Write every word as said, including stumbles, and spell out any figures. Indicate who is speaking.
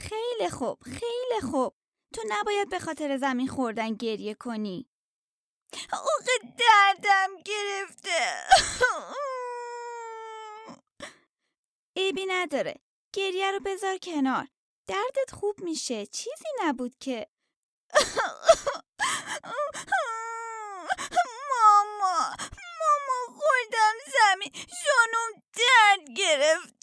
Speaker 1: خیلی خوب، خیلی خوب. تو نباید به خاطر زمین خوردن گریه کنی. آخه دردم گرفته. عیبی نداره. گریه رو بذار کنار. دردت خوب میشه. چیزی نبود که. ماما ماما خوردم زمین، جانم درد گرفته.